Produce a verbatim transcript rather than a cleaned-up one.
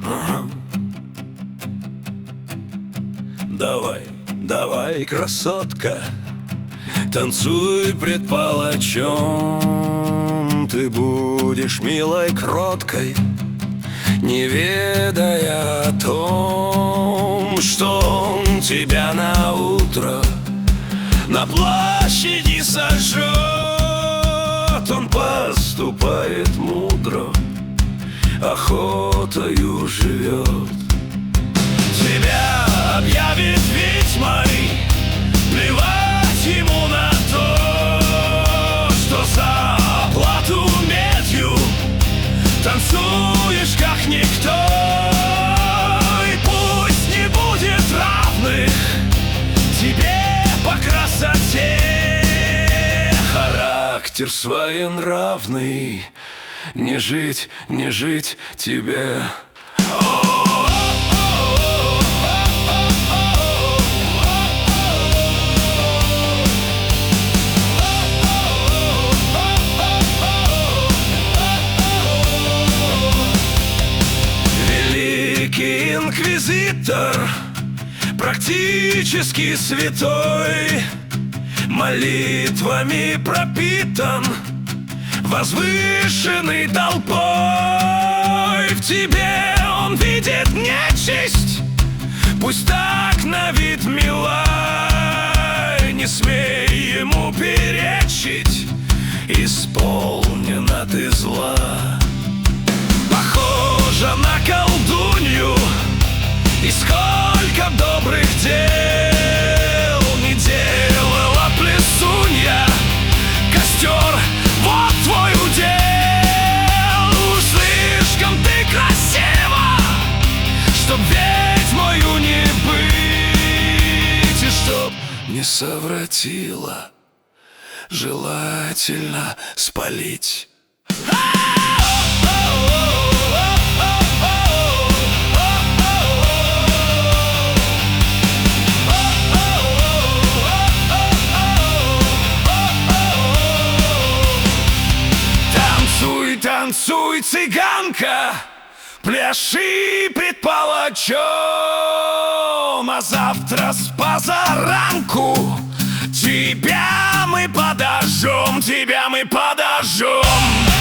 Давай, давай, красотка, танцуй пред палачом. Ты будешь милой, кроткой, не ведая о том, что он тебя на утро на площади сожжет. Он поступает мудро, охотою живет. Тебя объявит ведьмой, плевать ему на то, что за оплату медью танцуешь как никто. И пусть не будет равных тебе по красоте, характер своенравный, не жить, не жить тебе. Великий инквизитор, практически святой, молитвами пропитан, возвышенный толпой. В тебе он видит нечисть, пусть так на вид мила, не смей ему перечить, исполнена ты зла. Похожа на колдунью, и сколько добрых дел не делала плесунья. Костер, вот твой удел. Уж слишком ты красива, чтоб ведьмою не быть, и чтоб не совратила, желательно спалить. Танцуй, цыганка, пляши пред палачом, а завтра с позаранку тебя мы подожжем, тебя мы подожжем.